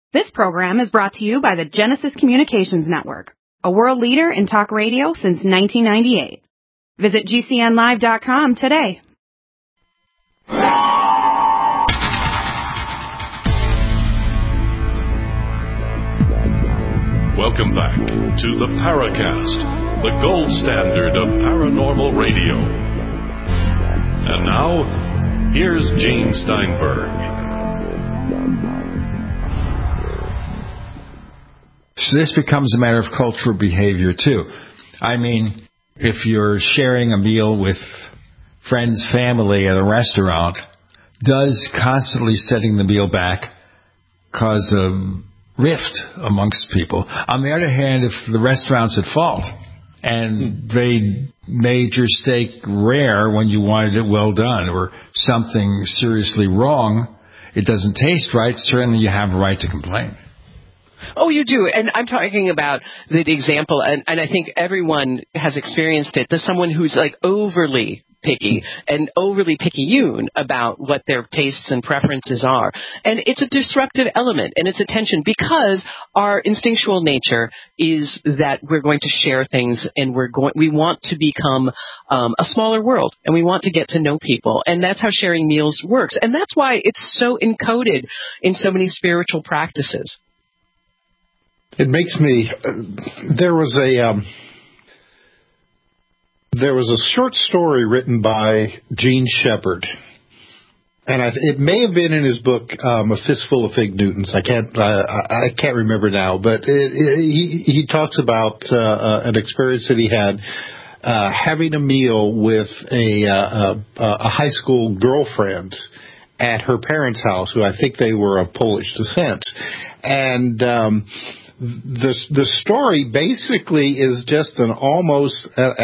This program is brought to you by the Genesis Communications Network, a world leader in talk radio since 1998. Visit GCNlive.com today. Welcome back to the Paracast, the gold standard of paranormal radio. And now, here's Gene Steinberg. So this becomes a matter of cultural behavior, too. I mean, if you're sharing a meal with friends, family at a restaurant, does constantly setting the meal back cause a rift amongst people? On the other hand, if the restaurant's at fault and they made your steak rare when you wanted it well done or something seriously wrong, it doesn't taste right, certainly you have a right to complain. Oh, you do. And I'm talking about the example, and I think everyone has experienced it. There's someone who's like overly picky and overly picayune about what their tastes and preferences are. And it's a disruptive element, and it's a tension because our instinctual nature is that we're going to share things, and we want to become a smaller world, and we want to get to know people. And that's how sharing meals works. And that's why it's so encoded in so many spiritual practices. It makes me. There was a short story written by Gene Shepherd, and it may have been in his book A Fistful of Fig Newtons. I can't remember now, but he talks about an experience that he had having a meal with a high school girlfriend at her parents' house, who I think they were of Polish descent, and the story basically is just an almost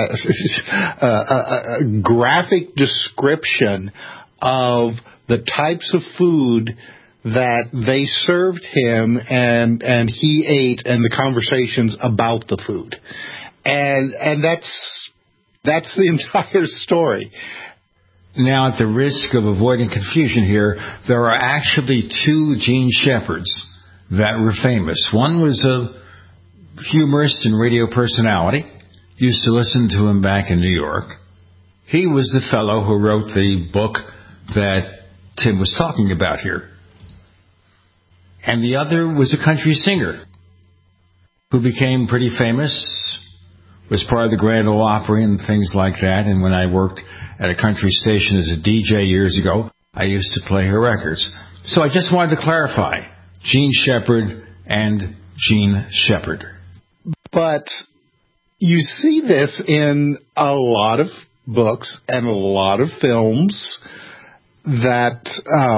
graphic description of the types of food that they served him and he ate, and the conversations about the food, and that's the entire story. Now, at the risk of avoiding confusion here, there are actually two Gene Shepherds that were famous. One was a humorist and radio personality. Used to listen to him back in New York. He was the fellow who wrote the book that Tim was talking about here. And the other was a country singer who became pretty famous, was part of the Grand Ole Opry and things like that. And when I worked at a country station as a DJ years ago, I used to play her records. So I just wanted to clarify. Gene Shepherd and Gene Shepherd. But you see this in a lot of books and a lot of films that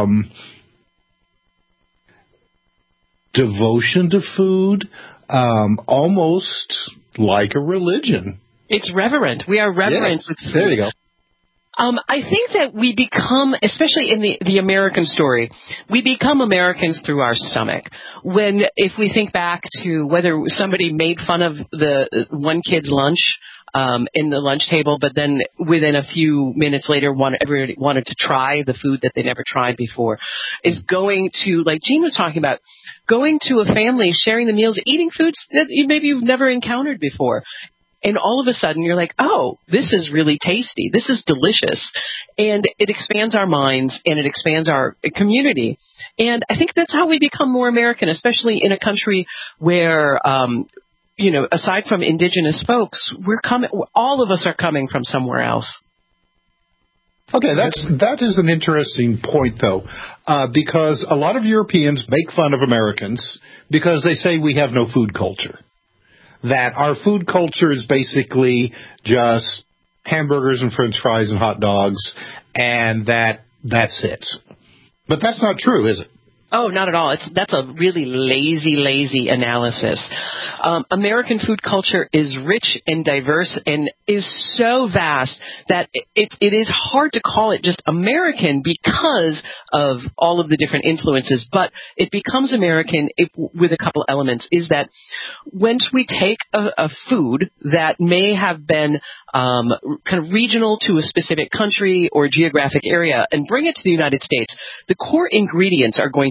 devotion to food, almost like a religion. It's reverent. We are reverent with food. There you go. I think that we become, especially in the American story, we become Americans through our stomach. If we think back to whether somebody made fun of the one kid's lunch in the lunch table, but then within a few minutes later, everybody wanted to try the food that they never tried before, is going to, like Gene was talking about, going to a family, sharing the meals, eating foods that maybe you've never encountered before. And all of a sudden, you're like, oh, this is really tasty. This is delicious. And it expands our minds, and it expands our community. And I think that's how we become more American, especially in a country where, aside from indigenous folks, all of us are coming from somewhere else. Okay, that is an interesting point, though, because a lot of Europeans make fun of Americans because they say we have no food culture. That our food culture is basically just hamburgers and French fries and hot dogs, and that's it. But that's not true, is it? Oh, not at all. That's a really lazy analysis. American food culture is rich and diverse and is so vast that it is hard to call it just American because of all of the different influences. But it becomes American with a couple elements. Is that once we take a food that may have been kind of regional to a specific country or geographic area and bring it to the United States, the core ingredients are going to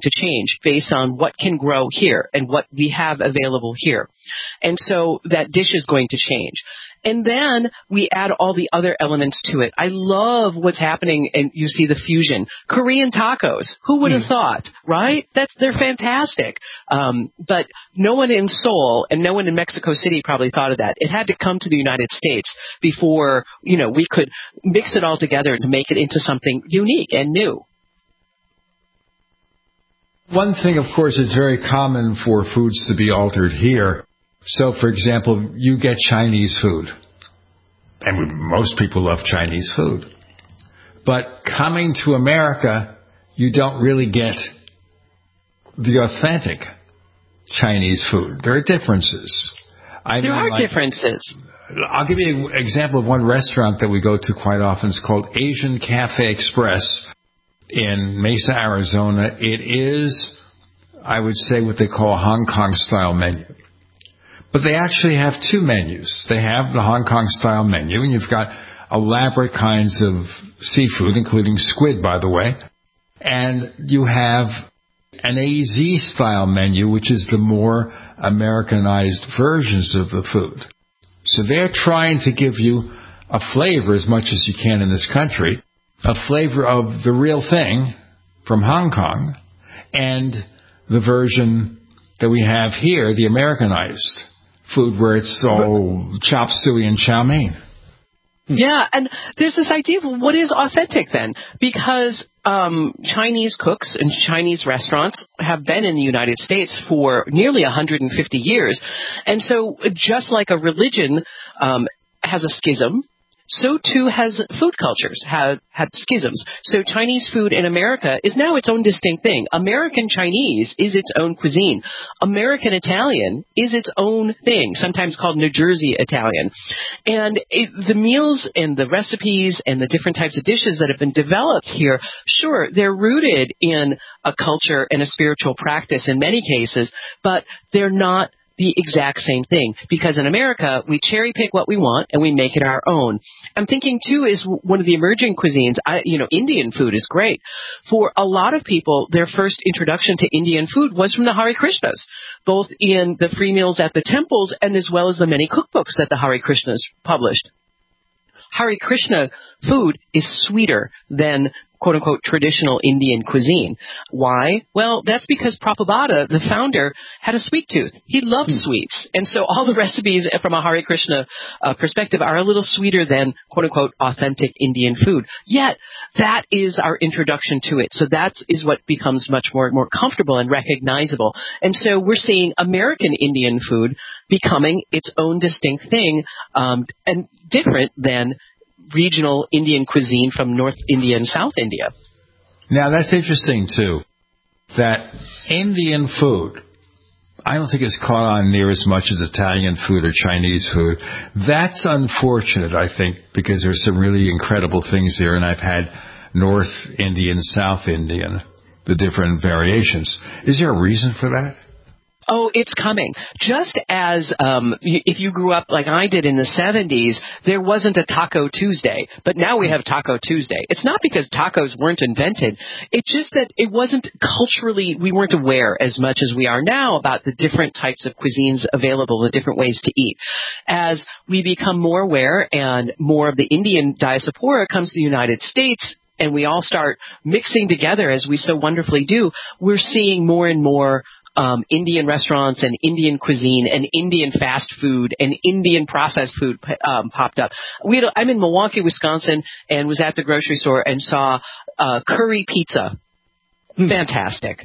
to change based on what can grow here and what we have available here. And so that dish is going to change. And then we add all the other elements to it. I love what's happening, and you see the fusion. Korean tacos. Who would have thought, right? They're fantastic. But no one in Seoul and no one in Mexico City probably thought of that. It had to come to the United States before, we could mix it all together to make it into something unique and new. One thing, of course, it's very common for foods to be altered here. So, for example, you get Chinese food, and most people love Chinese food. But coming to America, you don't really get the authentic Chinese food. There are differences. There are differences. I'll give you an example of one restaurant that we go to quite often. It's called Asian Cafe Express in Mesa, Arizona. It is, I would say, what they call a Hong Kong-style menu. But they actually have two menus. They have the Hong Kong-style menu, and you've got elaborate kinds of seafood, including squid, by the way. And you have an AZ-style menu, which is the more Americanized versions of the food. So they're trying to give you a flavor, as much as you can in this country, a flavor of the real thing from Hong Kong, and the version that we have here, the Americanized food, where it's all chop suey and chow mein. Yeah, and there's this idea of what is authentic then, because Chinese cooks and Chinese restaurants have been in the United States for nearly 150 years. And so just like a religion has a schism, so too has food cultures had schisms. So Chinese food in America is now its own distinct thing. American Chinese is its own cuisine. American Italian is its own thing, sometimes called New Jersey Italian. And the meals and the recipes and the different types of dishes that have been developed here, sure, they're rooted in a culture and a spiritual practice in many cases, but they're not the exact same thing, because in America we cherry pick what we want and we make it our own. I'm thinking too is one of the emerging cuisines. Indian food is great. For a lot of people, their first introduction to Indian food was from the Hare Krishnas, both in the free meals at the temples and as well as the many cookbooks that the Hare Krishnas published. Hare Krishna food is sweeter than quote-unquote traditional Indian cuisine. Why? Well, that's because Prabhupada, the founder, had a sweet tooth. He loved sweets. And so all the recipes from a Hare Krishna perspective are a little sweeter than quote-unquote authentic Indian food. Yet, that is our introduction to it. So that is what becomes much more comfortable and recognizable. And so we're seeing American Indian food becoming its own distinct thing, and different than regional Indian cuisine from North India and South India. Now, that's interesting, too, that Indian food, I don't think it's caught on near as much as Italian food or Chinese food. That's unfortunate, I think, because there's some really incredible things there, and I've had North Indian, South Indian, the different variations. Is there a reason for that? Oh, it's coming. Just as if you grew up like I did in the 70s, there wasn't a Taco Tuesday, but now we have Taco Tuesday. It's not because tacos weren't invented. It's just that it wasn't culturally, we weren't aware as much as we are now about the different types of cuisines available, the different ways to eat. As we become more aware and more of the Indian diaspora comes to the United States, and we all start mixing together as we so wonderfully do, we're seeing more and more Indian restaurants and Indian cuisine and Indian fast food and Indian processed food popped up. I'm in Milwaukee, Wisconsin, and was at the grocery store and saw curry pizza. Fantastic.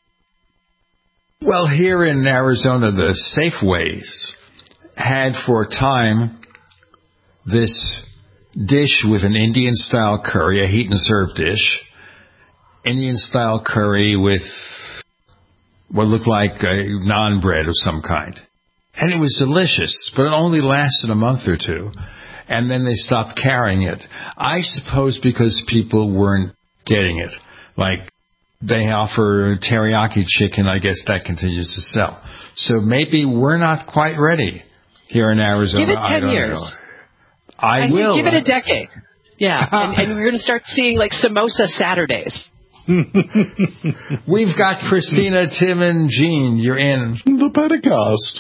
Well, here in Arizona, the Safeways had for a time this dish with an Indian-style curry, a heat-and-serve dish, Indian-style curry with what looked like a naan bread of some kind. And it was delicious, but it only lasted a month or two. And then they stopped carrying it. I suppose because people weren't getting it. Like, they offer teriyaki chicken, I guess that continues to sell. So maybe we're not quite ready here in Arizona. Give it 10 years. I will. Give it a decade. Yeah, and we're going to start seeing like samosa Saturdays. We've got Christina, Tim, and Gene. You're in the Paracast.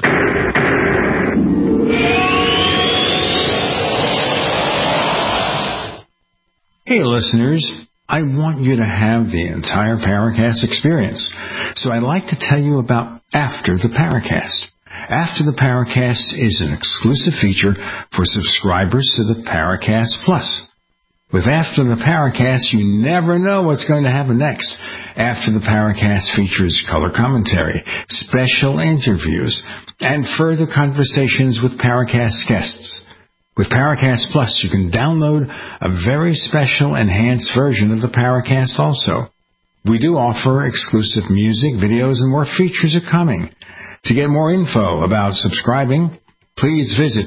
Hey, listeners. I want you to have the entire Paracast experience. So I'd like to tell you about After the Paracast. After the Paracast is an exclusive feature for subscribers to the Paracast Plus. With After the Paracast, you never know what's going to happen next. After the Paracast features color commentary, special interviews, and further conversations with Paracast guests. With Paracast Plus, you can download a very special enhanced version of the Paracast also. We do offer exclusive music, videos, and more features are coming. To get more info about subscribing, please visit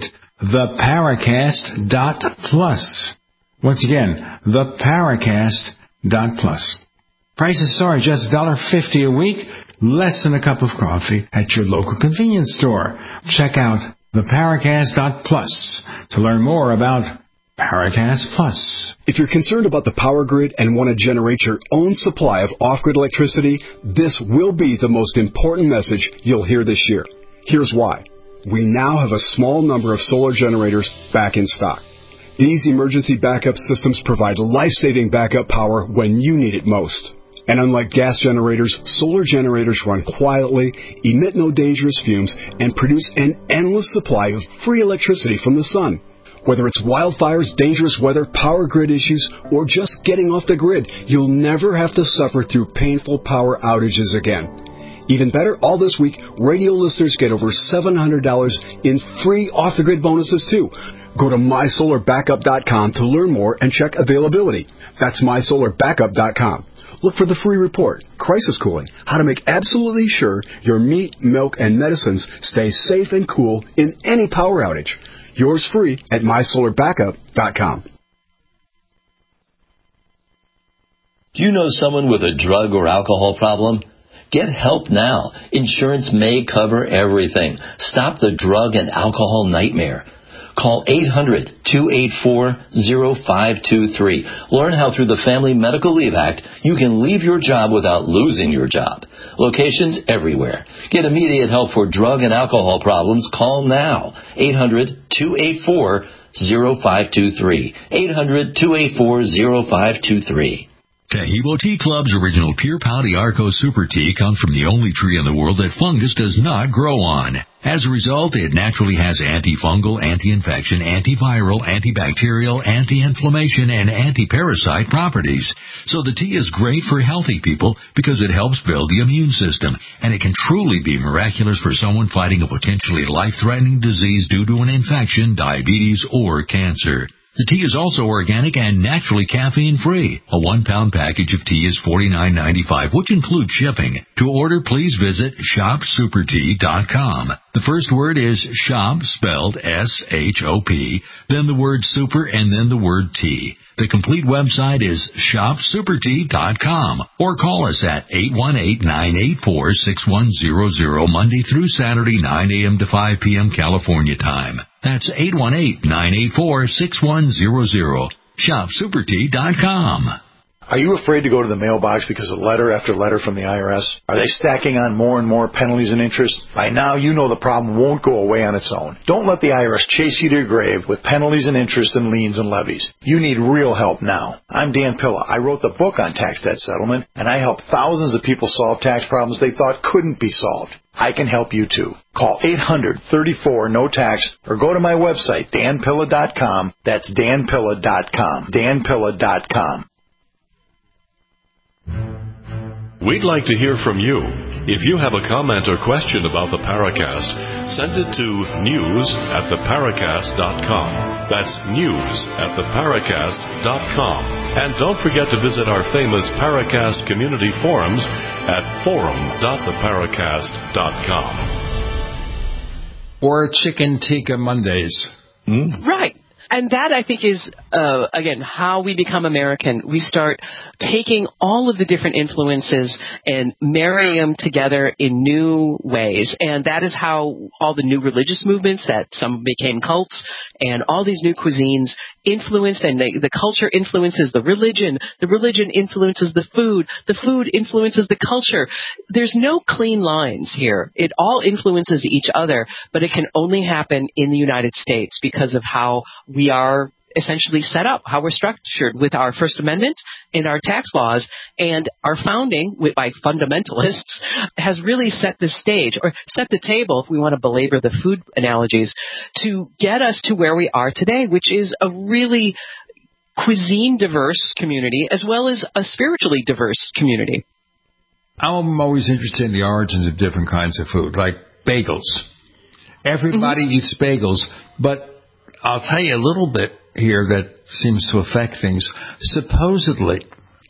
theparacast.plus. Once again, theparacast.plus. Prices are just $1.50 a week, less than a cup of coffee at your local convenience store. Check out theparacast.plus to learn more about Paracast Plus. If you're concerned about the power grid and want to generate your own supply of off-grid electricity, this will be the most important message you'll hear this year. Here's why. We now have a small number of solar generators back in stock. These emergency backup systems provide life-saving backup power when you need it most. And unlike gas generators, solar generators run quietly, emit no dangerous fumes, and produce an endless supply of free electricity from the sun. Whether it's wildfires, dangerous weather, power grid issues, or just getting off the grid, you'll never have to suffer through painful power outages again. Even better, all this week, radio listeners get over $700 in free off-the-grid bonuses, too. Go to mysolarbackup.com to learn more and check availability. That's mysolarbackup.com. Look for the free report, Crisis Cooling, how to make absolutely sure your meat, milk, and medicines stay safe and cool in any power outage. Yours free at mysolarbackup.com. Do you know someone with a drug or alcohol problem? Get help now. Insurance may cover everything. Stop the drug and alcohol nightmare. Call 800-284-0523. Learn how through the Family Medical Leave Act, you can leave your job without losing your job. Locations everywhere. Get immediate help for drug and alcohol problems. Call now. 800-284-0523. 800-284-0523. Taheebo Tea Club's original Pure Pouty Arco Super Tea comes from the only tree in the world that fungus does not grow on. As a result, it naturally has antifungal, anti-infection, antiviral, antibacterial, anti-inflammation, and anti-parasite properties. So the tea is great for healthy people because it helps build the immune system, and it can truly be miraculous for someone fighting a potentially life-threatening disease due to an infection, diabetes, or cancer. The tea is also organic and naturally caffeine-free. A 1-pound package of tea is $49.95, which includes shipping. To order, please visit shopsupertea.com. The first word is shop, spelled S-H-O-P, then the word super, and then the word tea. The complete website is shopsupertea.com, or call us at 818-984-6100, Monday through Saturday, 9 a.m. to 5 p.m. California time. That's 818-984-6100. shopsupertea.com. Are you afraid to go to the mailbox because of letter after letter from the IRS? Are they stacking on more and more penalties and interest? By now, you know the problem won't go away on its own. Don't let the IRS chase you to your grave with penalties and interest and liens and levies. You need real help now. I'm Dan Pilla. I wrote the book on tax debt settlement, and I help thousands of people solve tax problems they thought couldn't be solved. I can help you too. Call 800-34-NO-TAX or go to my website, danpilla.com. That's danpilla.com. danpilla.com. We'd like to hear from you. If you have a comment or question about the Paracast, send it to news@theparacast.com. That's news@theparacast.com. And don't forget to visit our famous Paracast community forums at forum.theparacast.com. Or Chicken Tikka Mondays. Right. And that, I think, is, again, how we become American. We start taking all of the different influences and marrying them together in new ways. And that is how all the new religious movements that some became cults and all these new cuisines influenced, and the culture influences the religion influences the food influences the culture. There's no clean lines here. It all influences each other, but it can only happen in the United States because of how we are essentially set up, how we're structured with our First Amendment and our tax laws, and our founding by fundamentalists has really set the stage, or set the table, if we want to belabor the food analogies, to get us to where we are today, which is a really cuisine diverse community as well as a spiritually diverse community. I'm always interested in the origins of different kinds of food, like bagels. Everybody eats bagels, but I'll tell you a little bit here that seems to affect things. Supposedly,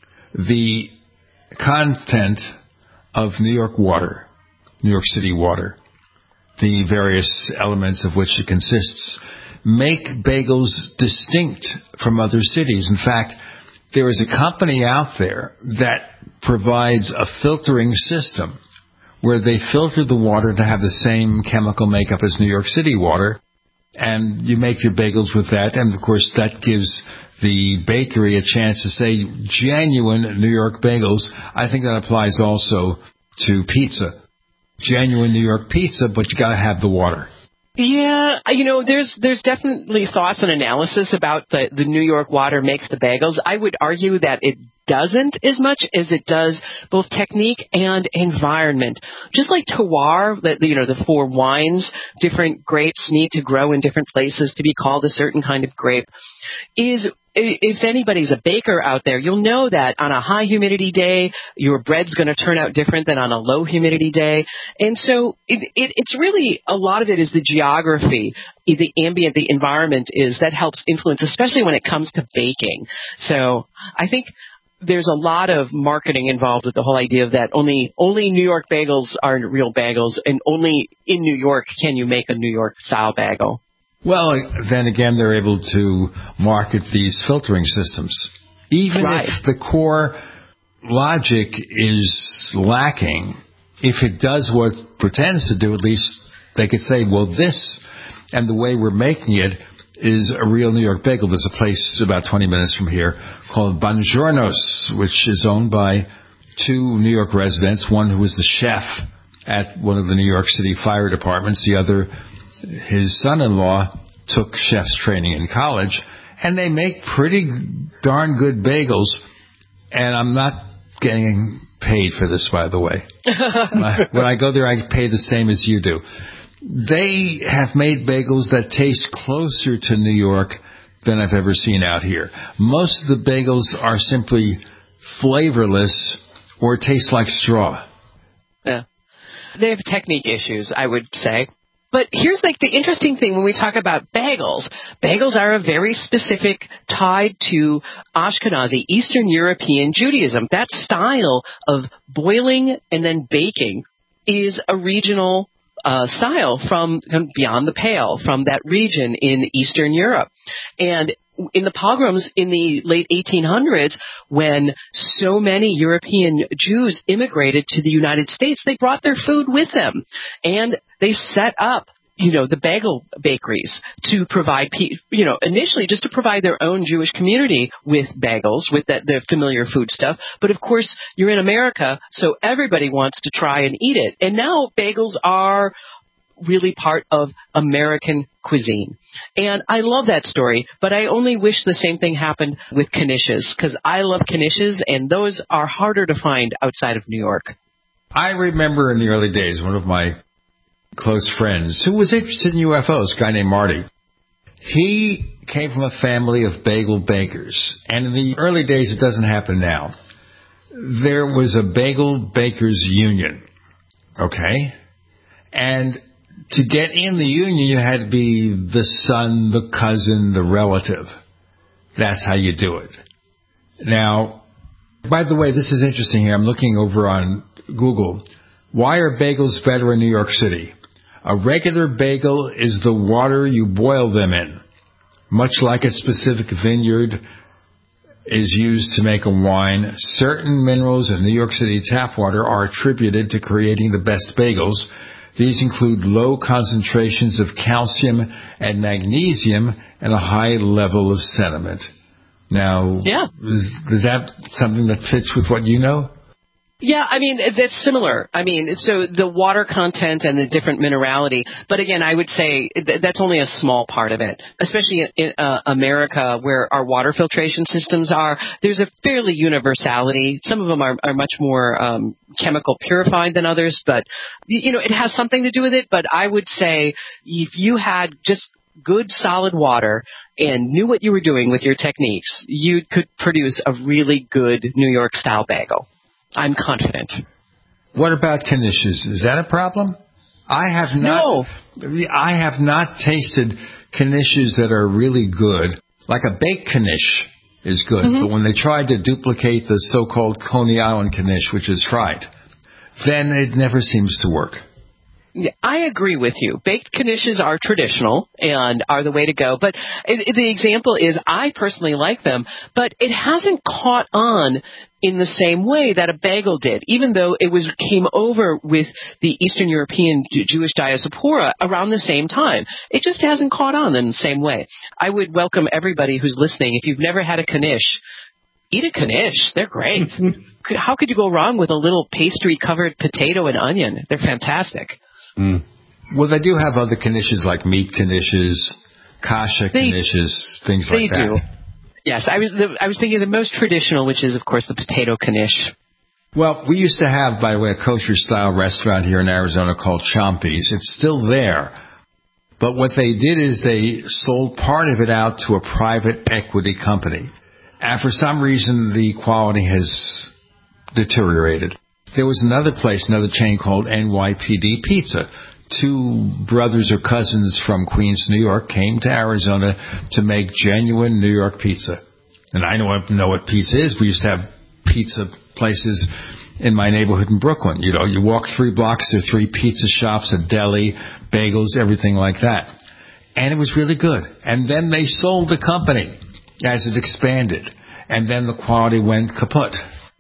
the content of New York water, New York City water, the various elements of which it consists, make bagels distinct from other cities. In fact, there is a company out there that provides a filtering system where they filter the water to have the same chemical makeup as New York City water, and you make your bagels with that, and of course that gives the bakery a chance to say genuine New York bagels. I think that applies also to pizza. Genuine New York pizza, but you got to have the water. Yeah, there's definitely thoughts and analysis about the New York water makes the bagels. I would argue that it doesn't as much as it does both technique and environment. Just like terroir, the four wines, different grapes need to grow in different places to be called a certain kind of grape. If anybody's a baker out there, you'll know that on a high humidity day, your bread's going to turn out different than on a low humidity day. And so it's really, a lot of it is the geography, the ambient, the environment that helps influence, especially when it comes to baking. So I think there's a lot of marketing involved with the whole idea of that only New York bagels are real bagels, and only in New York can you make a New York style bagel. Well, then again, they're able to market these filtering systems. Even if the core logic is lacking, if it does what it pretends to do, at least they could say, well, this and the way we're making it is a real New York bagel. There's a place about 20 minutes from here called Buongiorno's, which is owned by two New York residents, one who was the chef at one of the New York City fire departments, the other, his son-in-law, took chef's training in college, and they make pretty darn good bagels, and I'm not getting paid for this, by the way. When I go there, I pay the same as you do. They have made bagels that taste closer to New York than I've ever seen out here. Most of the bagels are simply flavorless or taste like straw. Yeah. They have technique issues, I would say. But here's the interesting thing when we talk about bagels. Bagels are a very specific tied to Ashkenazi, Eastern European Judaism. That style of boiling and then baking is a regional style from beyond the Pale, from that region in Eastern Europe. And in the pogroms in the late 1800s, when so many European Jews immigrated to the United States, they brought their food with them. And they set up, the bagel bakeries to provide, initially just to provide their own Jewish community with bagels, with the familiar food stuff. But of course, you're in America, so everybody wants to try and eat it. And now bagels are really part of American cuisine. And I love that story, but I only wish the same thing happened with knishes, because I love knishes, and those are harder to find outside of New York. I remember in the early days, one of my close friends who was interested in UFOs, a guy named Marty, he came from a family of bagel bakers. And in the early days, it doesn't happen now, there was a bagel bakers union, okay? And to get in the union, you had to be the son, the cousin, the relative. That's how you do it. Now, by the way, this is interesting here. I'm looking over on Google. Why are bagels better in New York City? A regular bagel is the water you boil them in. Much like a specific vineyard is used to make a wine, certain minerals in New York City tap water are attributed to creating the best bagels. These include low concentrations of calcium and magnesium and a high level of sediment. Now, is that something that fits with what you know? Yeah, I mean, that's similar. I mean, so the water content and the different minerality, but again, I would say that's only a small part of it, especially in America where our water filtration systems are. There's a fairly universality. Some of them are much more chemical purified than others, but, you know, it has something to do with it. But I would say if you had just good solid water and knew what you were doing with your techniques, you could produce a really good New York style bagel. I'm confident. What about knishes? Is that a problem? I have not tasted knishes that are really good. Like a baked knish is good, but when they tried to duplicate the so-called Coney Island knish, which is fried, then it never seems to work. I agree with you. Baked knishes are traditional and are the way to go. But the example is I personally like them, but it hasn't caught on in the same way that a bagel did, even though it came over with the Eastern European Jewish diaspora around the same time. It just hasn't caught on in the same way. I would welcome everybody who's listening. If you've never had a knish, eat a knish. They're great. How could you go wrong with a little pastry-covered potato and onion? They're fantastic. Mm. Well, they do have other knishes like meat knishes, kasha knishes, things like that. They do. Yes, I was thinking the most traditional, which is, of course, the potato knish. Well, we used to have, by the way, a kosher-style restaurant here in Arizona called Chompy's. It's still there. But what they did is they sold part of it out to a private equity company. And for some reason, the quality has deteriorated. There was another chain called NYPD Pizza. Two brothers or cousins from Queens, New York, came to Arizona to make genuine New York pizza. And I know what pizza is. We used to have pizza places in my neighborhood in Brooklyn. You know, you walk 3 blocks, there are 3 pizza shops, a deli, bagels, everything like that. And it was really good. And then they sold the company as it expanded. And then the quality went kaput.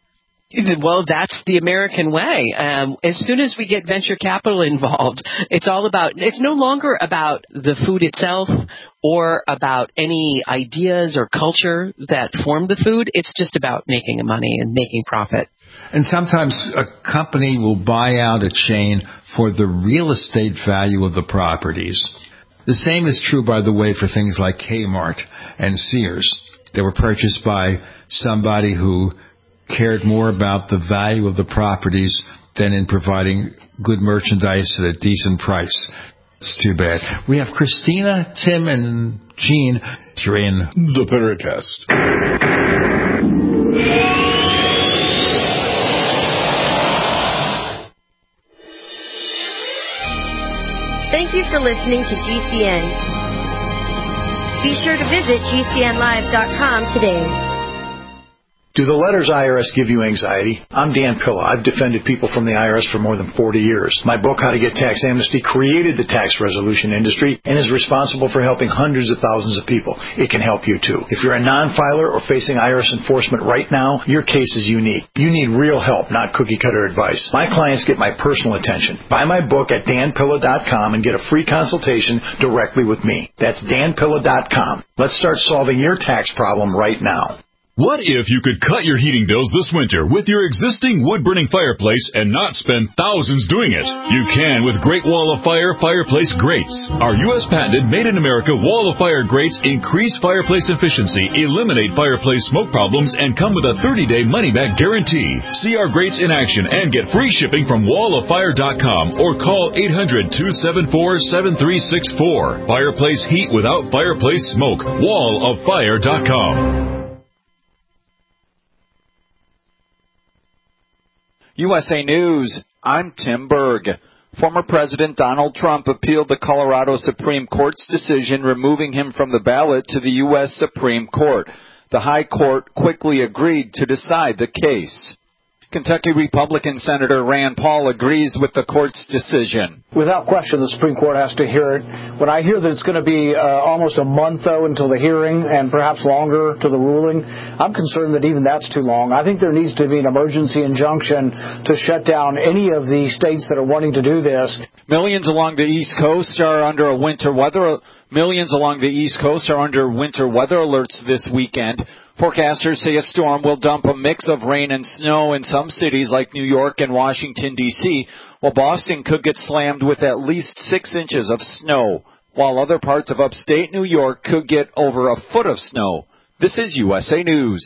Well, that's the American way. As soon as we get venture capital involved, it's no longer about the food itself or about any ideas or culture that form the food. It's just about making money and making profit. And sometimes a company will buy out a chain for the real estate value of the properties. The same is true, by the way, for things like Kmart and Sears. They were purchased by somebody who cared more about the value of the properties than in providing good merchandise at a decent price. It's too bad. We have Christina, Tim, and Gene. You're in the Paracast. Thank you for listening to GCN. Be sure to visit GCNlive.com today. Do the letters IRS give you anxiety? I'm Dan Pilla. I've defended people from the IRS for more than 40 years. My book, How to Get Tax Amnesty, created the tax resolution industry and is responsible for helping hundreds of thousands of people. It can help you, too. If you're a non-filer or facing IRS enforcement right now, your case is unique. You need real help, not cookie-cutter advice. My clients get my personal attention. Buy my book at danpilla.com and get a free consultation directly with me. That's danpilla.com. Let's start solving your tax problem right now. What if you could cut your heating bills this winter with your existing wood-burning fireplace and not spend thousands doing it? You can with Great Wall of Fire fireplace grates. Our U.S. patented made-in-America Wall of Fire grates increase fireplace efficiency, eliminate fireplace smoke problems, and come with a 30-day money-back guarantee. See our grates in action and get free shipping from walloffire.com or call 800-274-7364. Fireplace heat without fireplace smoke. walloffire.com. USA News, I'm Tim Berg. Former President Donald Trump appealed the Colorado Supreme Court's decision removing him from the ballot to the U.S. Supreme Court. The High Court quickly agreed to decide the case. Kentucky Republican Senator Rand Paul agrees with the court's decision. Without question, the Supreme Court has to hear it. When I hear that it's going to be almost a month, though, until the hearing and perhaps longer to the ruling, I'm concerned that even that's too long. I think there needs to be an emergency injunction to shut down any of the states that are wanting to do this. Millions along the East Coast are under winter weather alerts this weekend. Forecasters say a storm will dump a mix of rain and snow in some cities like New York and Washington, D.C., while Boston could get slammed with at least 6 inches of snow, while other parts of upstate New York could get over a foot of snow. This is USA News.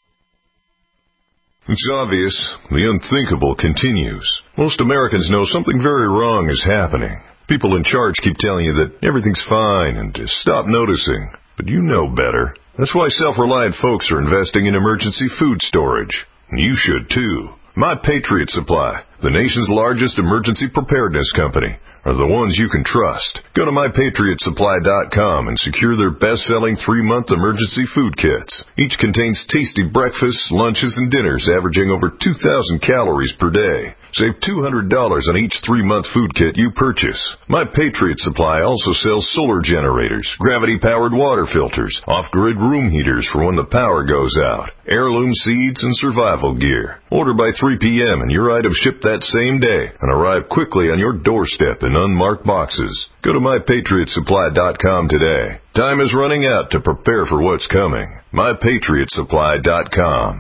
It's obvious. The unthinkable continues. Most Americans know something very wrong is happening. People in charge keep telling you that everything's fine and to stop noticing. But you know better. That's why self-reliant folks are investing in emergency food storage. And you should too. My Patriot Supply, the nation's largest emergency preparedness company, are the ones you can trust. Go to MyPatriotSupply.com and secure their best-selling 3-month emergency food kits. Each contains tasty breakfasts, lunches, and dinners averaging over 2,000 calories per day. Save $200 on each 3-month food kit you purchase. My Patriot Supply also sells solar generators, gravity-powered water filters, off-grid room heaters for when the power goes out, heirloom seeds, and survival gear. Order by 3 p.m. and your items ship that same day and arrive quickly on your doorstep in unmarked boxes. Go to MyPatriotSupply.com today. Time is running out to prepare for what's coming. MyPatriotSupply.com.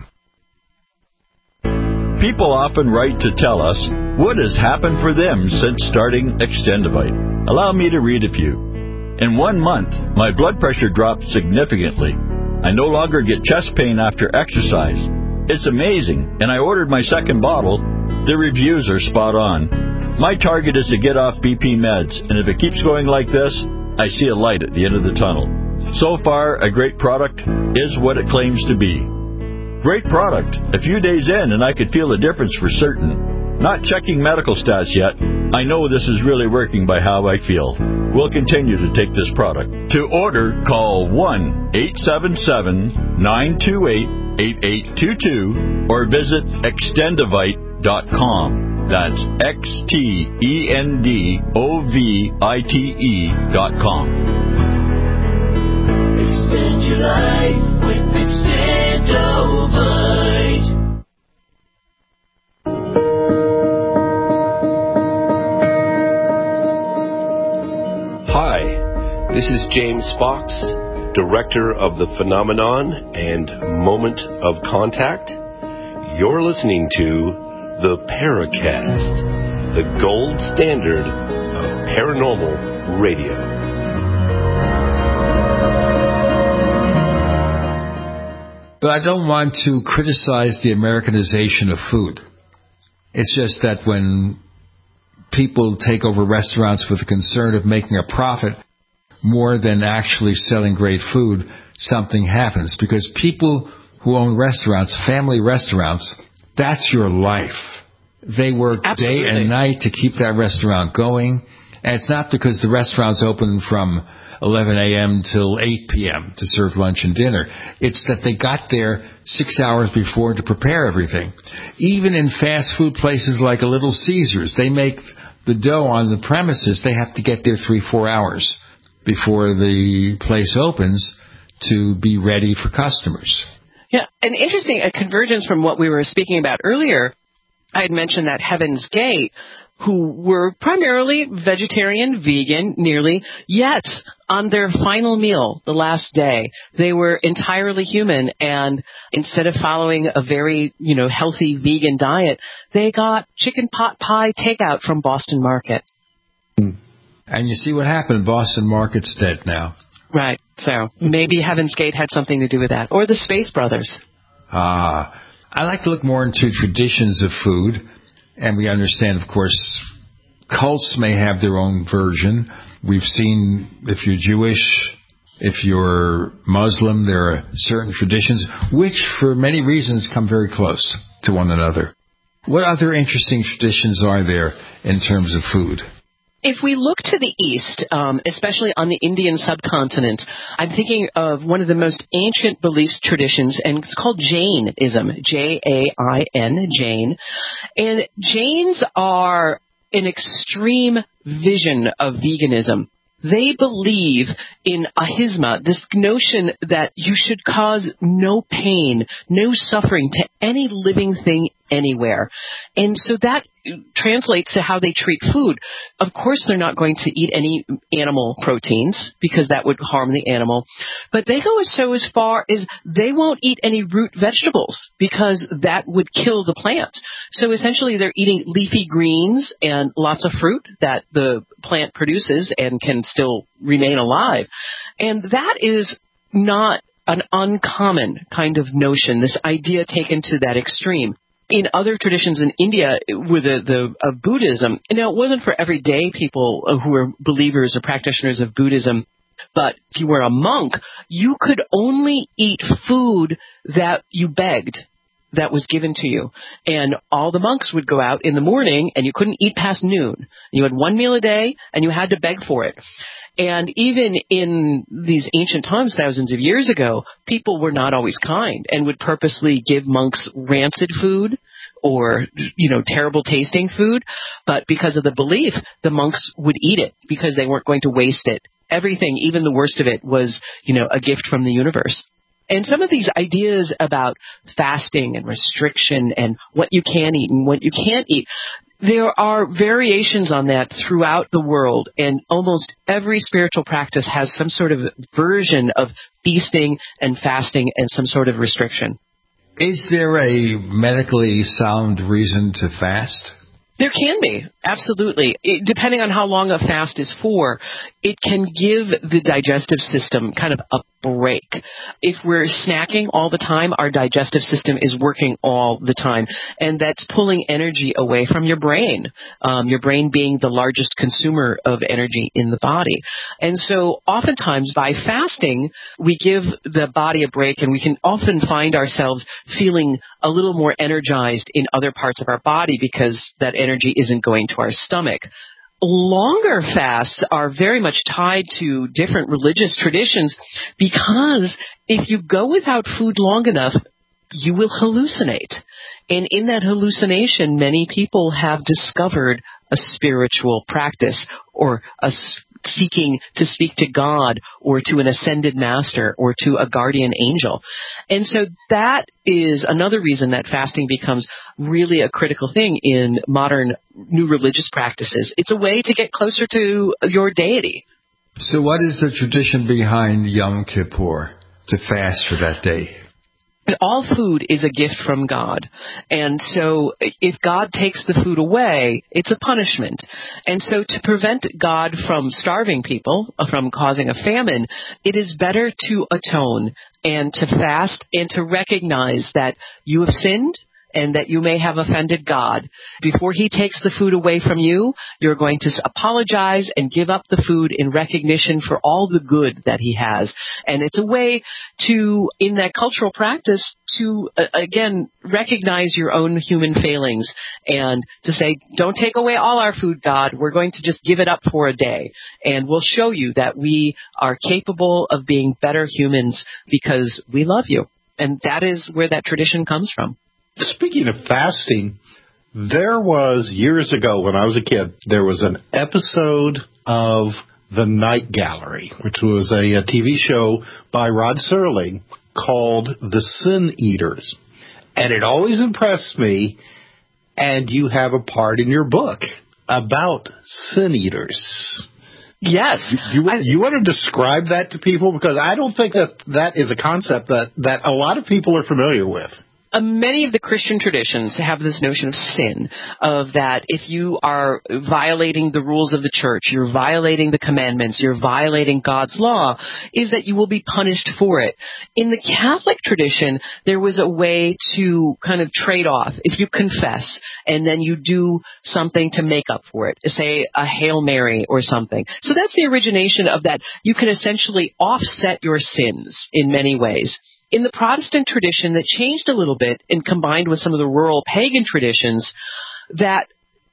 People often write to tell us what has happened for them since starting Extendivite. Allow me to read a few. In 1 month, my blood pressure dropped significantly. I no longer get chest pain after exercise. It's amazing, and I ordered my second bottle. The reviews are spot on. My target is to get off BP meds, and if it keeps going like this, I see a light at the end of the tunnel. So far, a great product is what it claims to be. Great product. A few days in, and I could feel a difference for certain. Not checking medical stats yet. I know this is really working by how I feel. We'll continue to take this product. To order, call 1-877-928-8822 or visit Extendivite.com. That's XTENDOVITE.com. Extend your life with Extendovite. Hi, this is James Fox, Director of the Phenomenon and Moment of Contact. You're listening to The Paracast, the gold standard of paranormal radio. But I don't want to criticize the Americanization of food. It's just that when people take over restaurants with the concern of making a profit more than actually selling great food, something happens. Because people who own restaurants, family restaurants, that's your life. They work Absolutely. Day and night to keep that restaurant going. And it's not because the restaurant's open from 11 a.m. till 8 p.m. to serve lunch and dinner. It's that they got there 6 hours before to prepare everything. Even in fast food places like a Little Caesars, they make the dough on the premises. They have to get there 3-4 hours before the place opens to be ready for customers. Yeah, and interesting, a convergence from what we were speaking about earlier. I had mentioned that Heaven's Gate, who were primarily vegetarian, vegan, nearly, yet on their final meal, the last day, they were entirely human, and instead of following a very, healthy vegan diet, they got chicken pot pie takeout from Boston Market. And you see what happened, Boston Market's dead now. Right, so maybe Heaven's Gate had something to do with that, or the Space Brothers. I like to look more into traditions of food, and we understand, of course, cults may have their own version. We've seen if you're Jewish, if you're Muslim, there are certain traditions which, for many reasons, come very close to one another. What other interesting traditions are there in terms of food? If we look to the east, especially on the Indian subcontinent, I'm thinking of one of the most ancient beliefs traditions, and it's called Jainism, Jain, Jain. And Jains are an extreme vision of veganism. They believe in ahimsa, this notion that you should cause no pain, no suffering to any living thing anywhere. And so that translates to how they treat food. Of course, they're not going to eat any animal proteins because that would harm the animal. But they go as far as they won't eat any root vegetables because that would kill the plant. So essentially, they're eating leafy greens and lots of fruit that the plant produces and can still remain alive. And that is not an uncommon kind of notion, this idea taken to that extreme. In other traditions in India, with of Buddhism, it wasn't for everyday people who were believers or practitioners of Buddhism, but if you were a monk, you could only eat food that you begged, that was given to you. And all the monks would go out in the morning, and you couldn't eat past noon. You had one meal a day, and you had to beg for it. And even in these ancient times, thousands of years ago, people were not always kind and would purposely give monks rancid food or, terrible tasting food. But because of the belief, the monks would eat it because they weren't going to waste it. Everything, even the worst of it, was, a gift from the universe. And some of these ideas about fasting and restriction and what you can eat and what you can't eat, there are variations on that throughout the world, and almost every spiritual practice has some sort of version of feasting and fasting and some sort of restriction. Is there a medically sound reason to fast? There can be, absolutely. Depending on how long a fast is for, it can give the digestive system kind of a break. If we're snacking all the time, our digestive system is working all the time, and that's pulling energy away from your brain being the largest consumer of energy in the body. And so oftentimes by fasting, we give the body a break, and we can often find ourselves feeling a little more energized in other parts of our body because that energy isn't going to our stomach. Longer fasts are very much tied to different religious traditions because if you go without food long enough, you will hallucinate. And in that hallucination, many people have discovered a spiritual practice or a seeking to speak to God or to an ascended master or to a guardian angel. And so that is another reason that fasting becomes really a critical thing in modern new religious practices. It's a way to get closer to your deity. So what is the tradition behind Yom Kippur, to fast for that day? All food is a gift from God. And so if God takes the food away, it's a punishment. And so to prevent God from starving people, from causing a famine, it is better to atone and to fast and to recognize that you have sinned and that you may have offended God. Before he takes the food away from you, you're going to apologize and give up the food in recognition for all the good that he has. And it's a way to, in that cultural practice, to, again, recognize your own human failings and to say, don't take away all our food, God. We're going to just give it up for a day. And we'll show you that we are capable of being better humans because we love you. And that is where that tradition comes from. Speaking of fasting, there was, years ago when I was a kid, there was an episode of The Night Gallery, which was a TV show by Rod Serling called The Sin Eaters. And it always impressed me, and you have a part in your book about sin eaters. Yes. You want to describe that to people? Because I don't think that is a concept that a lot of people are familiar with. Many of the Christian traditions have this notion of sin, of that if you are violating the rules of the church, you're violating the commandments, you're violating God's law, is that you will be punished for it. In the Catholic tradition, there was a way to kind of trade off. If you confess and then you do something to make up for it, say a Hail Mary or something. So that's the origination of that. You can essentially offset your sins in many ways. In the Protestant tradition that changed a little bit and combined with some of the rural pagan traditions, that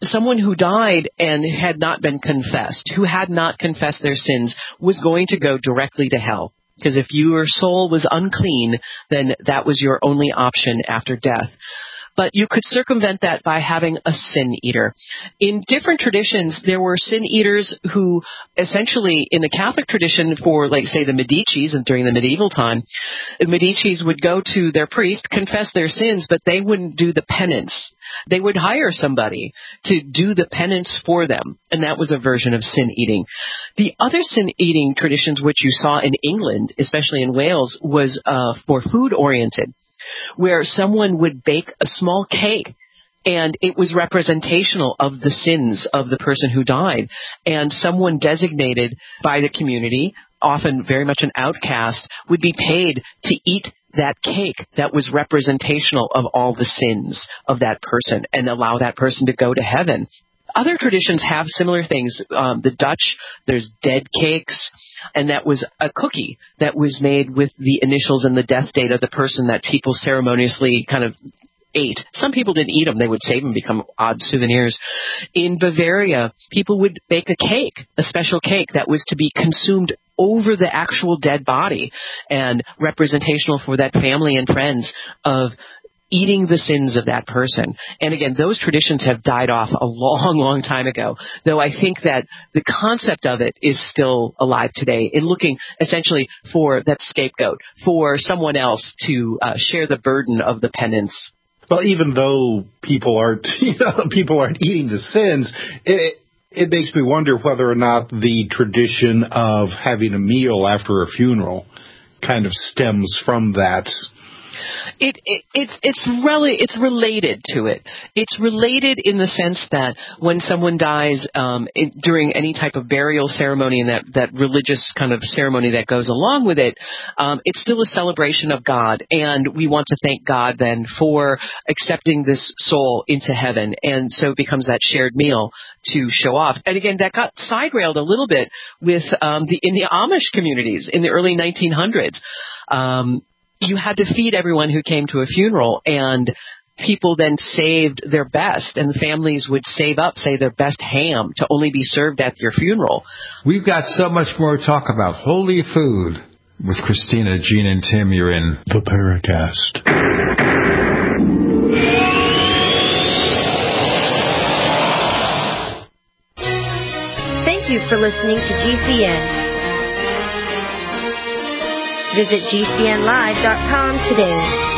someone who died and had not been confessed, who had not confessed their sins, was going to go directly to hell. Because if your soul was unclean, then that was your only option after death. But you could circumvent that by having a sin eater. In different traditions, there were sin eaters who essentially, in the Catholic tradition for, like, say, the Medicis, and during the medieval time, the Medicis would go to their priest, confess their sins, but they wouldn't do the penance. They would hire somebody to do the penance for them, and that was a version of sin eating. The other sin eating traditions, which you saw in England, especially in Wales, was for food oriented, where someone would bake a small cake, and it was representational of the sins of the person who died. And someone designated by the community, often very much an outcast, would be paid to eat that cake that was representational of all the sins of that person and allow that person to go to heaven. Other traditions have similar things. The Dutch, there's dead cakes, and that was a cookie that was made with the initials and the death date of the person that people ceremoniously kind of ate. Some people didn't eat them. They would save them, become odd souvenirs. In Bavaria, people would bake a cake, a special cake that was to be consumed over the actual dead body and representational for that family and friends of eating the sins of that person. And again, those traditions have died off a long, long time ago, though I think that the concept of it is still alive today in looking essentially for that scapegoat, for someone else to share the burden of the penance. Well, even though people aren't eating the sins, it makes me wonder whether or not the tradition of having a meal after a funeral kind of stems from that. It's related to it. It's related in the sense that when someone dies during any type of burial ceremony and that religious kind of ceremony that goes along with it, it's still a celebration of God, and we want to thank God then for accepting this soul into heaven, and so it becomes that shared meal to show off. And again, that got side-railed a little bit with in the Amish communities in the early 1900s. You had to feed everyone who came to a funeral, and people then saved their best, and the families would save up, say, their best ham to only be served at your funeral. We've got so much more to talk about. Holy food with Christina, Gene, and Tim. You're in the Paracast. Thank you for listening to GCN. Visit GCNlive.com today.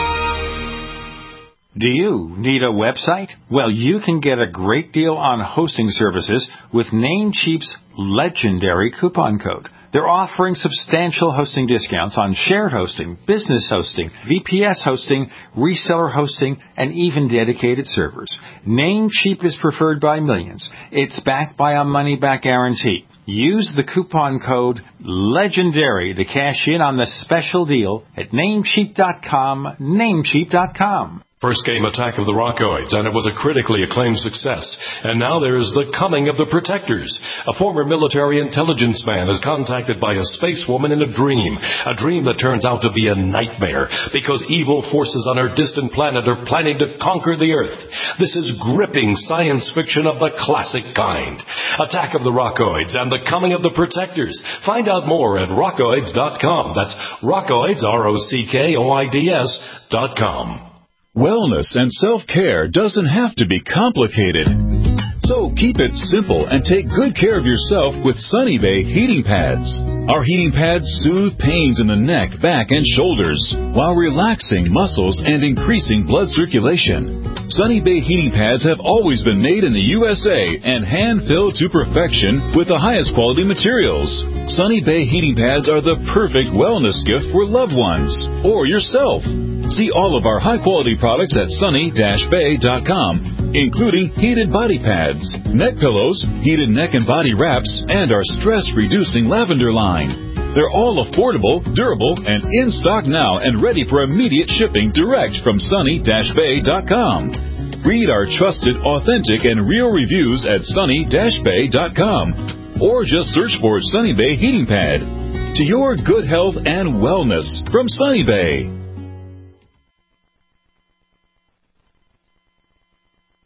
Do you need a website? Well, you can get a great deal on hosting services with Namecheap's legendary coupon code. They're offering substantial hosting discounts on shared hosting, business hosting, VPS hosting, reseller hosting, and even dedicated servers. Namecheap is preferred by millions. It's backed by a money-back guarantee. Use the coupon code LEGENDARY to cash in on the special deal at Namecheap.com, Namecheap.com. First came Attack of the Rockoids, and it was a critically acclaimed success. And now there's The Coming of the Protectors. A former military intelligence man is contacted by a space woman in a dream that turns out to be a nightmare because evil forces on her distant planet are planning to conquer the Earth. This is gripping science fiction of the classic kind. Attack of the Rockoids and The Coming of the Protectors. Find out more at rockoids.com. That's Rockoids, ROCKOIDS.com. Wellness and self-care doesn't have to be complicated. So keep it simple and take good care of yourself with Sunny Bay heating pads. Our heating pads soothe pains in the neck, back, and shoulders while relaxing muscles and increasing blood circulation. Sunny Bay heating pads have always been made in the USA and hand-filled to perfection with the highest quality materials. Sunny Bay heating pads are the perfect wellness gift for loved ones or yourself. See all of our high-quality products at sunny-bay.com, including heated body pads, neck pillows, heated neck and body wraps, and our stress-reducing lavender line. They're all affordable, durable, and in stock now and ready for immediate shipping direct from sunny-bay.com. Read our trusted, authentic, and real reviews at sunny-bay.com, or just search for Sunny Bay Heating Pad. To your good health and wellness from Sunny Bay.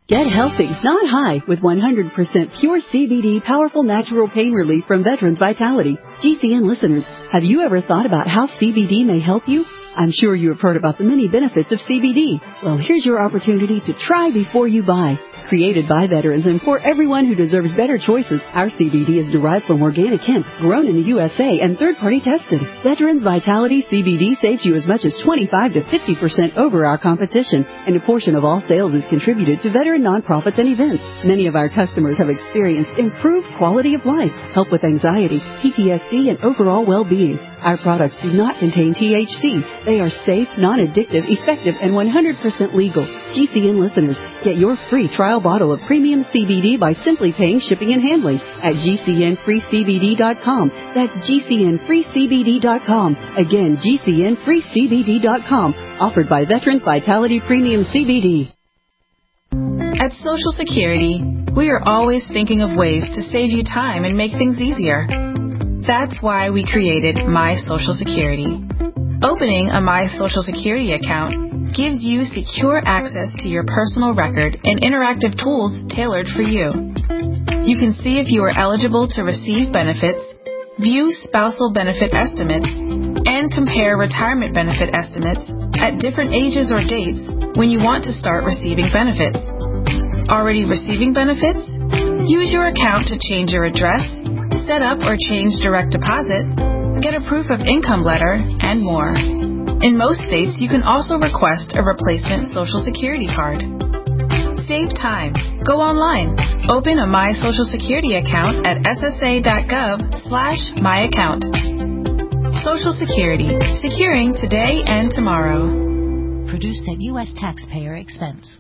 Get healthy, not high, with 100% pure CBD powerful natural pain relief from Veterans Vitality. GCN listeners, have you ever thought about how CBD may help you? I'm sure you have heard about the many benefits of CBD. Well, here's your opportunity to try before you buy. Created by veterans and for everyone who deserves better choices, our CBD is derived from organic hemp, grown in the USA, and third-party tested. Veterans Vitality CBD saves you as much as 25 to 50% over our competition, and a portion of all sales is contributed to veteran nonprofits and events. Many of our customers have experienced improved quality of life, help with anxiety, PTSD, and overall well-being. Our products do not contain THC. They are safe, non-addictive, effective, and 100% legal. GCN listeners, get your free trial bottle of premium CBD by simply paying shipping and handling at GCNFreeCBD.com. That's GCNFreeCBD.com. Again, GCNFreeCBD.com. Offered by Veterans Vitality Premium CBD. At Social Security, we are always thinking of ways to save you time and make things easier. That's why we created My Social Security. Opening a My Social Security account gives you secure access to your personal record and interactive tools tailored for you. You can see if you are eligible to receive benefits, view spousal benefit estimates, and compare retirement benefit estimates at different ages or dates when you want to start receiving benefits. Already receiving benefits? Use your account to change your address, set up or change direct deposit, get a proof of income letter, and more. In most states, you can also request a replacement Social Security card. Save time. Go online. Open a My Social Security account at ssa.gov/myaccount. Social Security. Securing today and tomorrow. Produced at U.S. taxpayer expense.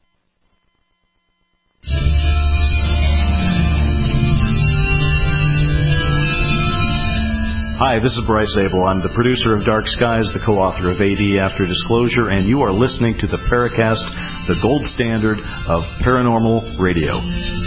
Hi, this is Bryce Abel. I'm the producer of Dark Skies, the co-author of AD After Disclosure, and you are listening to the Paracast, the gold standard of paranormal radio.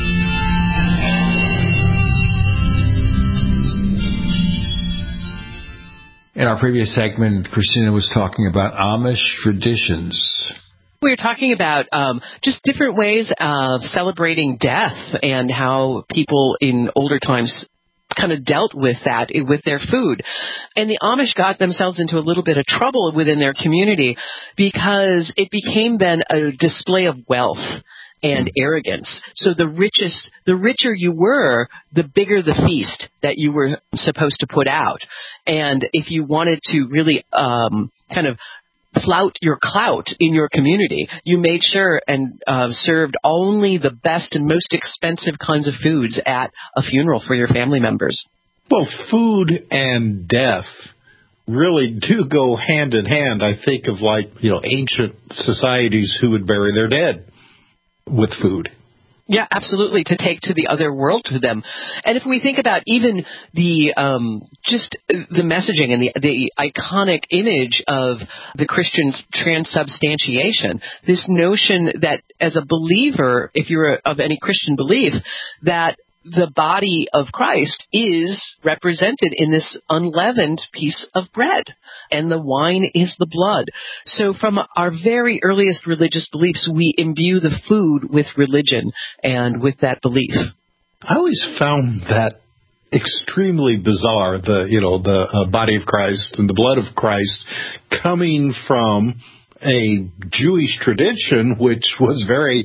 In our previous segment, Christina was talking about Amish traditions. We were talking about just different ways of celebrating death and how people in older times kind of dealt with that with their food. And the Amish got themselves into a little bit of trouble within their community because it became then a display of wealth and arrogance. So the richer you were, the bigger the feast that you were supposed to put out. And if you wanted to really kind of flout your clout in your community, you made sure and served only the best and most expensive kinds of foods at a funeral for your family members. Well, food and death really do go hand in hand. I think of ancient societies who would bury their dead with food. Yeah, absolutely, to take to the other world to them. And if we think about even the just the messaging and the iconic image of the Christian's transubstantiation, this notion that as a believer, if you're of any Christian belief, that the body of Christ is represented in this unleavened piece of bread, and the wine is the blood. So from our very earliest religious beliefs, we imbue the food with religion and with that belief. I always found that extremely bizarre, the body of Christ and the blood of Christ coming from a Jewish tradition, which was very,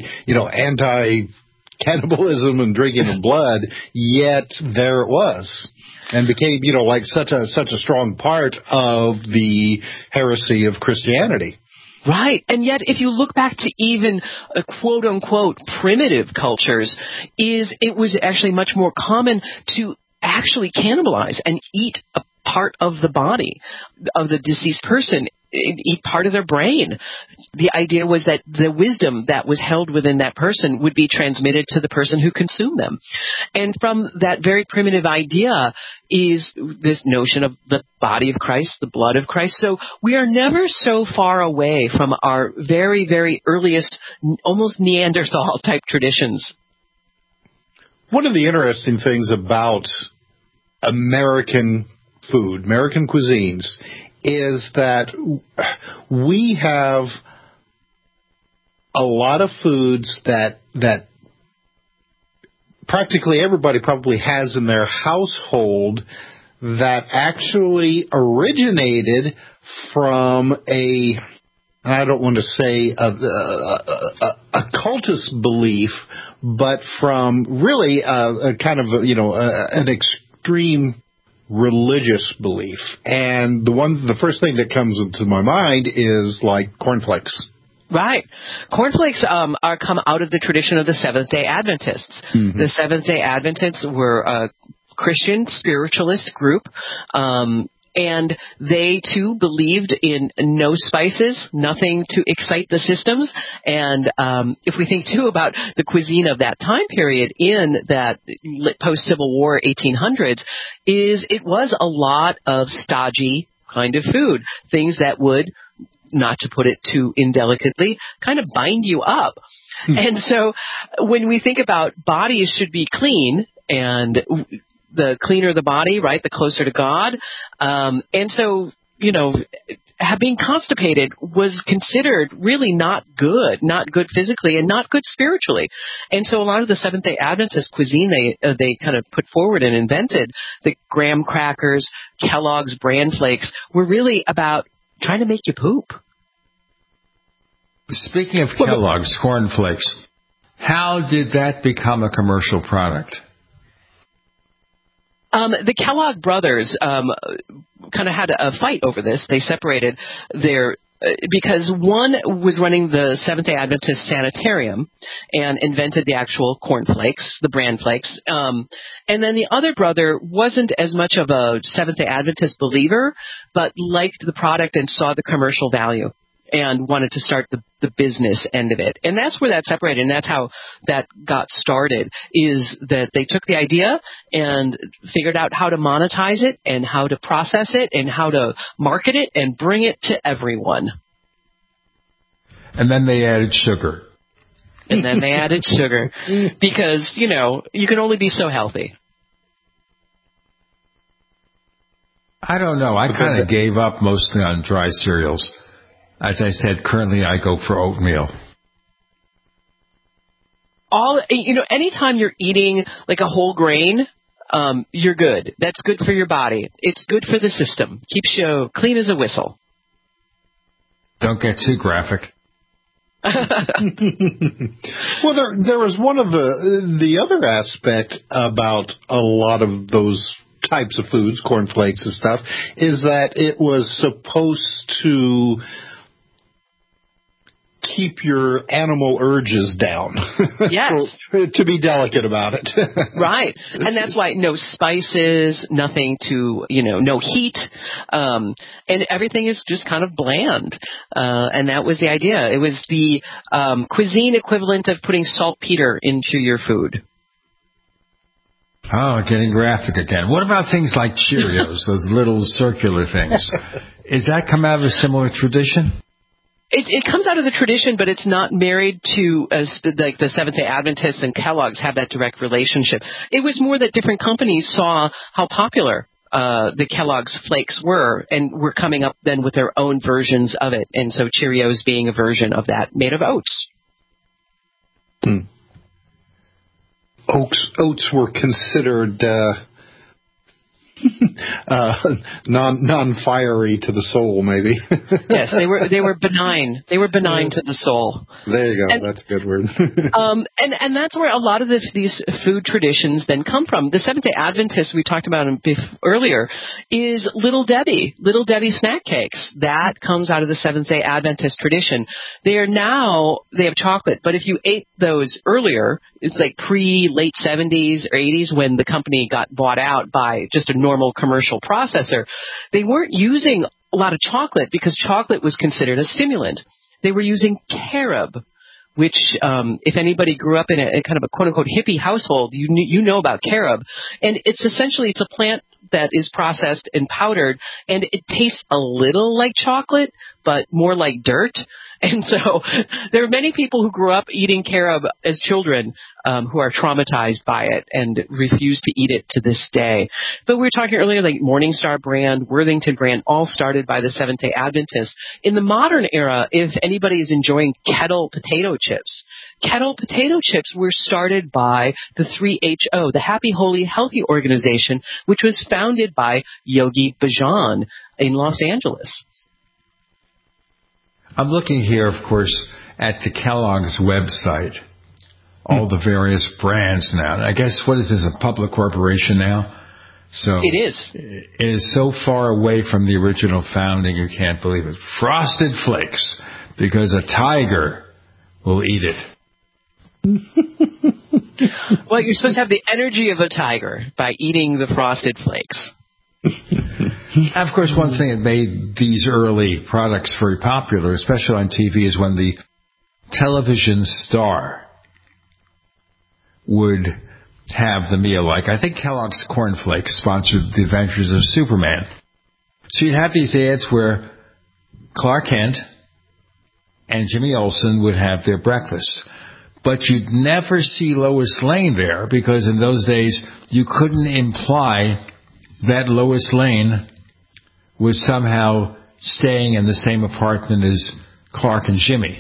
anti-cannibalism and drinking of blood, yet there it was. And became, such a strong part of the heresy of Christianity. Right. And yet, if you look back to even quote-unquote primitive cultures, it was actually much more common to actually cannibalize and eat a part of the body of the deceased person, eat part of their brain. The idea was that the wisdom that was held within that person would be transmitted to the person who consumed them. And from that very primitive idea is this notion of the body of Christ, the blood of Christ. So we are never so far away from our very, very earliest, almost Neanderthal type traditions. One of the interesting things about American food, American cuisines, is that we have a lot of foods that that practically everybody probably has in their household that actually originated from I don't want to say a cultist belief, but from really a kind of an extreme religious belief. And the first thing that comes into my mind is like cornflakes. Right. Cornflakes are come out of the tradition of the Seventh-day Adventists. Mm-hmm. The Seventh-day Adventists were a Christian spiritualist group, and they, too, believed in no spices, nothing to excite the systems. And if we think, too, about the cuisine of that time period in that post-Civil War 1800s, it was a lot of stodgy kind of food, things that would, not to put it too indelicately, kind of bind you up. And so when we think about bodies should be clean, and the cleaner the body, right, the closer to God. And so, being constipated was considered really not good physically and not good spiritually. And so a lot of the Seventh-day Adventist cuisine they kind of put forward and invented, the graham crackers, Kellogg's bran flakes, were really about trying to make you poop. Speaking of Kellogg's Corn Flakes, how did that become a commercial product? The Kellogg brothers kind of had a fight over this. They separated because one was running the Seventh-day Adventist Sanitarium and invented the actual corn flakes, the bran flakes. And then the other brother wasn't as much of a Seventh-day Adventist believer, but liked the product and saw the commercial value and wanted to start the business end of it. And that's where that separated, and that's how that got started, is that they took the idea and figured out how to monetize it and how to process it and how to market it and bring it to everyone. And then they added sugar. Because, you can only be so healthy. I don't know. I kind of gave up mostly on dry cereals. As I said, currently I go for oatmeal. Anytime you're eating like a whole grain, you're good. That's good for your body. It's good for the system. Keeps you clean as a whistle. Don't get too graphic. Well, there was one of the other aspect about a lot of those types of foods, cornflakes and stuff, is that it was supposed to keep your animal urges down. Yes. To be delicate about it. Right. And that's why no spices, nothing to, no heat, and everything is just kind of bland. And that was the idea. It was the cuisine equivalent of putting saltpeter into your food. Oh, getting graphic again. What about things like Cheerios, those little circular things? Is that come out of a similar tradition? It comes out of the tradition, but it's not married to like the Seventh-day Adventists and Kellogg's have that direct relationship. It was more that different companies saw how popular the Kellogg's flakes were and were coming up then with their own versions of it. And so Cheerios being a version of that made of oats. Oats were considered non-fiery to the soul, maybe. Yes, they were benign. They were benign to the soul. There you go. That's a good word. And that's where a lot of these food traditions then come from. The Seventh-day Adventists we talked about earlier is Little Debbie snack cakes. That comes out of the Seventh-day Adventist tradition. They have chocolate, but if you ate those earlier, it's like late 70s or 80s when the company got bought out by just a normal commercial processor, they weren't using a lot of chocolate because chocolate was considered a stimulant. They were using carob, which if anybody grew up in a kind of a quote-unquote hippie household, you know about carob. And it's a plant that is processed and powdered, and it tastes a little like chocolate, but more like dirt. And so there are many people who grew up eating carob as children who are traumatized by it and refuse to eat it to this day. But we were talking earlier, like Morningstar brand, Worthington brand, all started by the Seventh-day Adventists. In the modern era, if anybody is enjoying Kettle potato chips, Kettle potato chips were started by the 3HO, the Happy, Holy, Healthy organization, which was founded by Yogi Bhajan in Los Angeles. I'm looking here, of course, at the Kellogg's website, all the various brands now. I guess, what is this, a public corporation now? So it is. It is so far away from the original founding, you can't believe it. Frosted Flakes, because a tiger will eat it. Well, you're supposed to have the energy of a tiger by eating the Frosted Flakes. Of course, one thing that made these early products very popular, especially on TV, is when the television star would have the meal. Like, I think Kellogg's Corn Flakes sponsored The Adventures of Superman. So you'd have these ads where Clark Kent and Jimmy Olsen would have their breakfast. But you'd never see Lois Lane there, because in those days you couldn't imply that Lois Lane was somehow staying in the same apartment as Clark and Jimmy.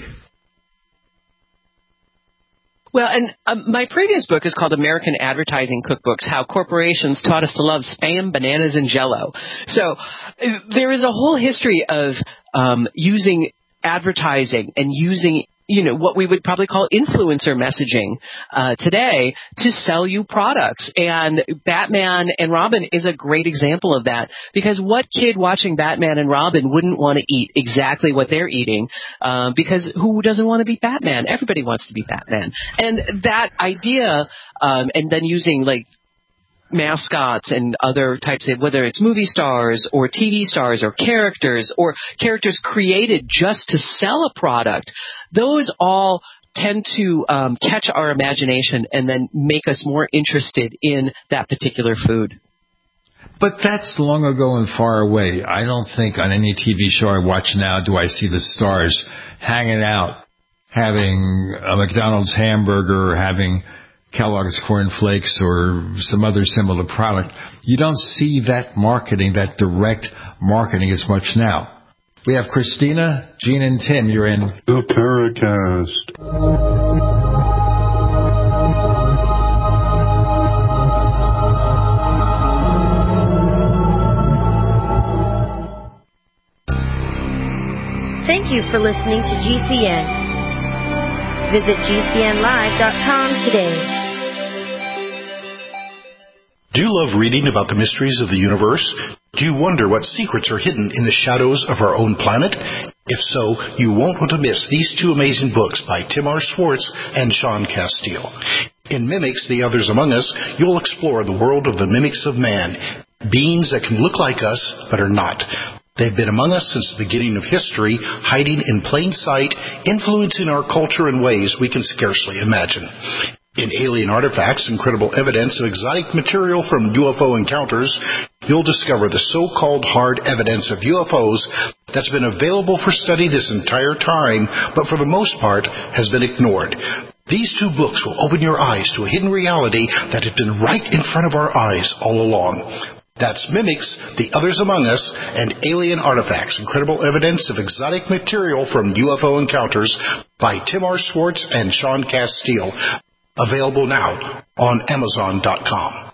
Well, and my previous book is called American Advertising Cookbooks, How Corporations Taught Us to Love Spam, Bananas, and Jell-O. So there is a whole history of using advertising and using, what we would probably call influencer messaging today to sell you products. And Batman and Robin is a great example of that, because what kid watching Batman and Robin wouldn't want to eat exactly what they're eating? Because who doesn't want to be Batman? Everybody wants to be Batman. And that idea, and then using mascots and other types of, whether it's movie stars or TV stars or characters created just to sell a product, those all tend to catch our imagination and then make us more interested in that particular food. But that's long ago and far away. I don't think on any TV show I watch now do I see the stars hanging out, having a McDonald's hamburger or having Kellogg's Corn Flakes or some other similar product. You don't see that marketing, that direct marketing as much now. We have Christina, Gene, and Tim. You're in the Paracast. Thank you for listening to GCN. Visit GCNlive.com today. Do you love reading about the mysteries of the universe? Do you wonder what secrets are hidden in the shadows of our own planet? If so, you won't want to miss these two amazing books by Tim R. Schwartz and Sean Castile. In Mimics, The Others Among Us, you'll explore the world of the mimics of man, beings that can look like us but are not. They've been among us since the beginning of history, hiding in plain sight, influencing our culture in ways we can scarcely imagine. In Alien Artifacts, Incredible Evidence of Exotic Material from UFO Encounters, you'll discover the so-called hard evidence of UFOs that's been available for study this entire time, but for the most part has been ignored. These two books will open your eyes to a hidden reality that has been right in front of our eyes all along. That's Mimics, The Others Among Us, and Alien Artifacts, Incredible Evidence of Exotic Material from UFO Encounters by Tim R. Schwartz and Sean Castile. Available now on Amazon.com.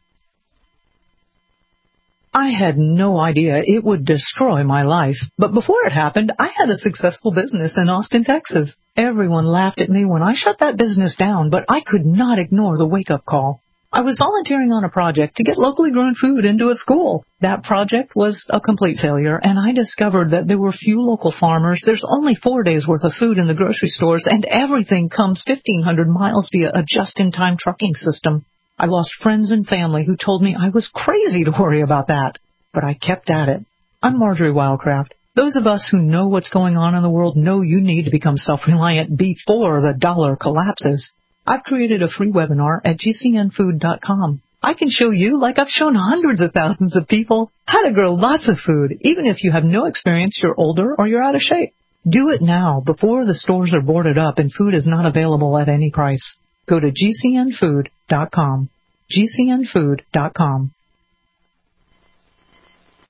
I had no idea it would destroy my life. But before it happened, I had a successful business in Austin, Texas. Everyone laughed at me when I shut that business down, but I could not ignore the wake-up call. I was volunteering on a project to get locally grown food into a school. That project was a complete failure, and I discovered that there were few local farmers. There's only 4 days' worth of food in the grocery stores, and everything comes 1,500 miles via a just-in-time trucking system. I lost friends and family who told me I was crazy to worry about that, but I kept at it. I'm Marjorie Wildcraft. Those of us who know what's going on in the world know you need to become self-reliant before the dollar collapses. I've created a free webinar at GCNfood.com. I can show you, like I've shown hundreds of thousands of people, how to grow lots of food, even if you have no experience, you're older, or you're out of shape. Do it now, before the stores are boarded up and food is not available at any price. Go to GCNfood.com. GCNfood.com.